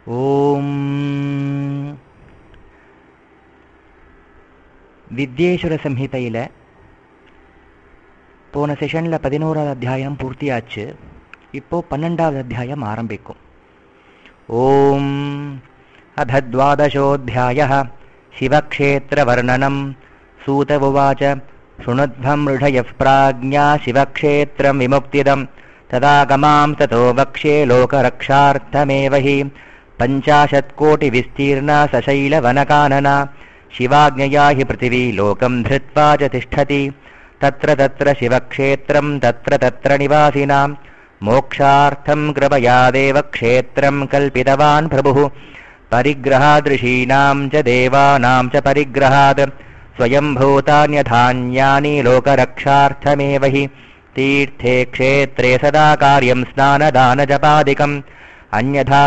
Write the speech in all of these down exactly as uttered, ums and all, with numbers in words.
ഓം വിദ്യേശ്വര സംഹിതയിലെ போன செஷனில் பதினோராவது அத்தியாயம் பூர்த்தியாச்சு. இப்போது பன்னெண்டாவது அத்தியாயம் ஆரம்பிக்கும். ஓம் அத த்வாதசோऽध्यायः சிவக்ஷேத்திரவர்ணனம். சூத உவாச்ச शृणुध्वं ऋषयः प्राज्ञा शिवक्षेत्रं विमुक्तिदं तदागमां ततो वक्ष्ये लोकरक्षार्थमेव हि पञ्चाशत्कोटिविस्तीर्णा सशैलवनकानना शिवाज्ञया हि पृथिवी लोकं धृत्वा च तिष्ठति. तत्र तत्र शिवक्षेत्रं तत्र तत्र निवासिनां मोक्षार्थं कृपया देवक्षेत्रं कल्पितवान् प्रभुः. परिग्रहादृशीनां च देवानां च परिग्रहात् स्वयंभूतान्यथान्यानि लोकरक्षार्थमेव हि. तीर्थे क्षेत्रे सदा कार्यं स्नानदानजपादिकम् अन्यथा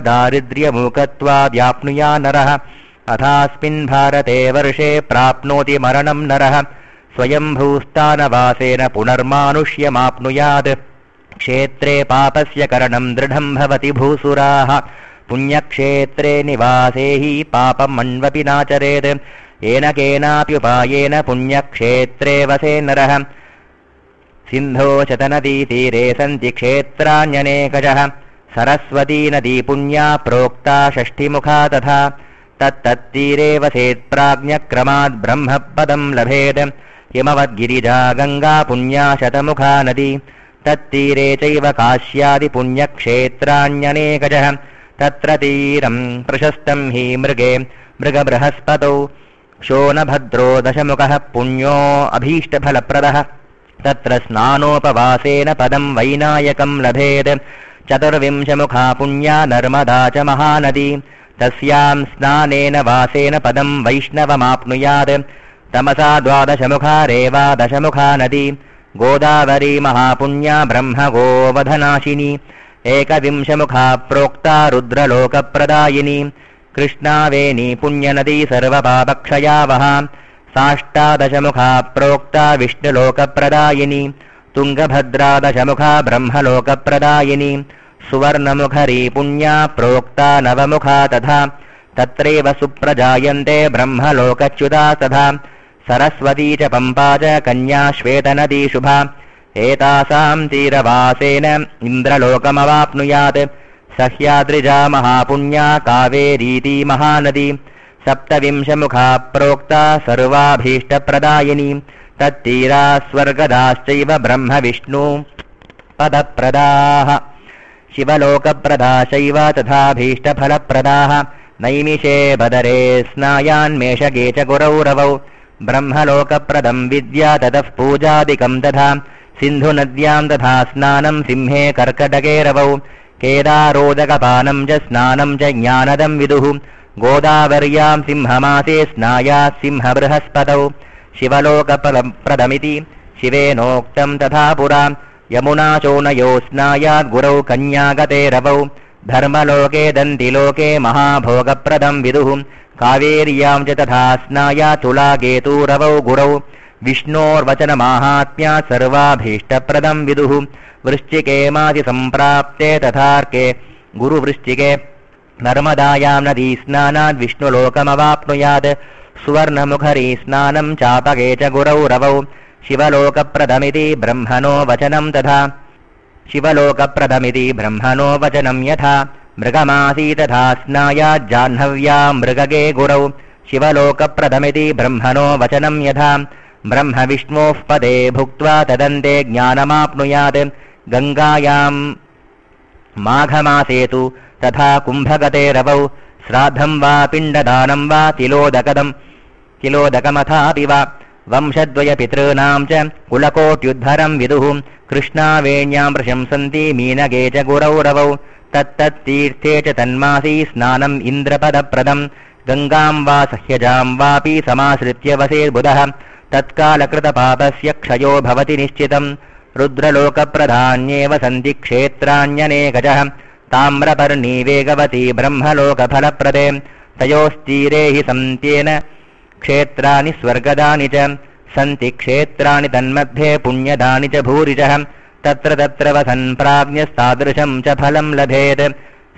रोगदारिद्र्यमूकत्वाद्याप्नुया नरः. अथास्मिन् भारते वर्षे प्राप्नोति मरणं नरः स्वयंभूस्थानवासेन पुनर्मानुष्यमाप्नुयात्. क्षेत्रे पापस्य करणं दृढं भवति भूसुराः पुण्यक्षेत्रे निवासे हि पापमन्वपि नाचरेत्. येन केनाप्युपायेन पुण्यक्षेत्रे वसे नरः. सिन्धो शतनदीतीरे सन्ति क्षेत्राण्यनेकशः. सरस्वती नदी पुण्या प्रोक्ता षष्ठिमुखा तथा. तत्तत्तीरे वसेत् प्राज्ञक्रमात् ब्रह्मपदं लभेत्. हिमवद्गिरिजा गङ्गा पुण्या शतमुखा नदी. तत्तीरे चैव काश्यादिपुण्यक्षेत्राण्यनेकशः. तत्र तीरं प्रशस्तं हि मृगे मृगबृहस्पतौ. शोनभद्रो दशमुखः पुण्यो अभीष्टफलप्रदः. तत्र स्नानोपवासेन पदं वैनायकं लभेत्. चतुर्विंशमुखा पुण्या नर्मदा च महानदी. तस्यां स्नानेन वासेन पदं वैष्णवमाप्नुयात्. तमसा द्वादशमुखा रेवा दशमुखा नदी. गोदावरी महापुण्या ब्रह्मगोवधनाशिनी. एकविंशमुखा प्रोक्ता रुद्रलोकप्रदायिनी. कृष्णावेणी पुण्यनदी सर्वपापक्षया वहा. साष्टादशमुखा प्रोक्ता विष्णुलोकप्रदायिनी. तुङ्गभद्रा दशमुखा ब्रह्मलोकप्रदायिनी. सुवर्णमुखरी पुण्या प्रोक्ता नवमुखा तथा. तत्रैव सुप्रजायन्ते ब्रह्मलोकच्युता तथा. सरस्वती च पम्पा च कन्या श्वेतनदी शुभा. एतासां तीरवासेन इन्द्रलोकमवाप्नुयात्. सह्याद्रिजा महापुण्या कावेरीति महानदी. सप्तविंशमुखा प्रोक्ता सर्वाभीष्टप्रदायिनी. तत्तीरा स्वर्गदाश्चैव ब्रह्मविष्णु पदप्रदाः. शिवलोकप्रदाशैव तथाभीष्टफलप्रदाः. नैमिषे बदरे स्नायान्मेषगे च गुरौरवौ. ब्रह्मलोकप्रदं विद्या ततः पूजादिकं तथा. सिन्धुनद्यां तथा स्नानं सिंहे कर्कटके रवौ. केदारोदकपानं च स्नानं च ज्ञानदं विदुः. गोदावर्यां सिंहमासे स्नायात् सिंहबृहस्पतौ. शिवलोकप्रदमिति शिवेनोक्तं तथा पुरा. यमुनाचोनयो स्नायात् गुरौ कन्यागते रवौ. धर्मलोके दन्तिलोके महाभोगप्रदं विदुः. कावेर्यां च तथा स्नायात् तुलागेतु रवौ गुरौ. विष्णोर्वचनमाहात्म्यात् सर्वाभीष्टप्रदं विदुः. वृश्चिके मासि सम्प्राप्ते तथार्के गुरुवृश्चिके. नर्मदायां नदी स्नानात् विष्णुलोकमवाप्नुयात्. सुवर्णमुखरी स्नानं चापके च गुरौ रवौ. शिवलोकप्रदमिति ब्रह्मणो वचनं तथा. शिवलोकप्रदमिति ब्रह्मणो वचनं यथा. मृगमासी तथा स्नायात् जाह्नव्यां मृगगे गुरौ. शिवलोकप्रदमिति ब्रह्मणो वचनं यथा. ब्रह्मविष्णोः पदे भुक्त्वा तदन्ते ज्ञानमाप्नुयात्. गङ्गायां माघमासे तु तथा कुम्भगते रवौ. श्राद्धं वा पिण्डदानं वा तिलोदकदं तिलोदकमथापि वा. वंशद्वयपितॄणां च कुलकोट्युद्धरं विदुः. कृष्णावेण्यां प्रशंसन्ति मीनगे च गुरौ रवौ. तत्तत्तीर्थे च तन्मासी स्नानम् इन्द्रपदप्रदम्. गङ्गां वा सह्यजां वापि समाश्रित्य वसेद्बुधः. तत्कालकृतपापस्य क्षयो भवति निश्चितम्. रुद्रलोकप्रधान्येव सन्ति क्षेत्राण्यनेकशः. ताम्रपर्णी वेगवती ब्रह्मलोकफलप्रदे. तयोस्तीरे हि सन्त्येन क्षेत्राणि स्वर्गदानि च. सन्ति क्षेत्राणि तन्मध्ये पुण्यदानि च भूरिशः. तत्र तत्र वसन् प्राज्ञस्तादृशं च फलं लभेत्.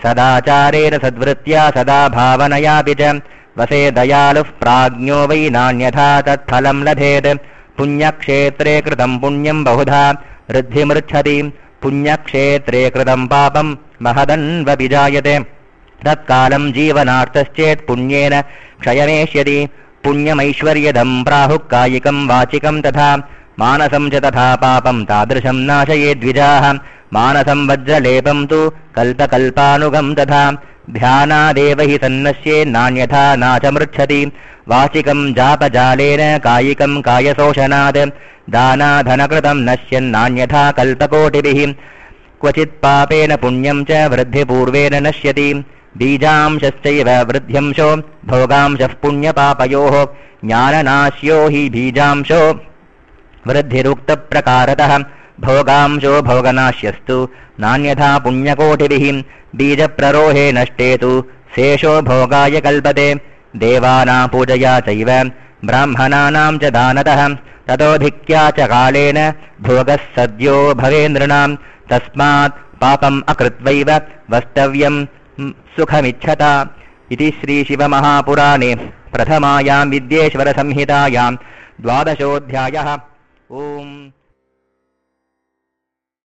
सदाचारेण सद्वृत्त्या सदा भावनयापि च वसे दयालुः प्राज्ञो वै नान्यथा तत्फलं लभेत् पुण्यक्षेत्रे कृतं पुण्यं बहुधा वृद्धिमृच्छति पुण्यक्षेत्रे कृतं पापं महदन्वपि जायते तत्कालं जीवनार्थश्चेत् पुण्येन क्षयमेष्यति पुण्यमैश्वर्यदं प्राहुः कायिकं वाचिकं तथा मानसं च तथा पापं तादृशं नाशयेद्विजाः मानसं वज्रलेपं तु कल्पकल्पानुगं तथा ध्यानादेव हि सन्नश्ये नान्यथा नाचमृच्छति वाचिकं जापजालेन कायिकं कायशोषणात् दानाधनकृतं नश्यन्नान्यथा कल्पकोटिभिः क्वचित् पापेन पुण्यं च वृद्धिपूर्वेण नश्यति बीजांशश्चैव वृद्ध्यंशो भोगांशः पुण्यपापयोः ज्ञाननाश्यो हि बीजांशो वृद्धिरुक्तप्रकारतः भोगांशो भोगनाश्यस्तु नान्यथा पुण्यकोटिभिः बीजप्ररोहे नष्टे तु शेषो भोगाय कल्पते देवानां पूजया चैव ब्राह्मणानां च दानतः ततोऽधिक्या च कालेन भोगः सद्यो भवेन्द्रणां तस्मात् पापम् अकृत्वैव वस्तव्यं सुखमिच्छता इति श्रीशिवमहापुराणे प्रथमायां विद्येश्वरसंहितायां द्वादशोऽध्यायः। ओम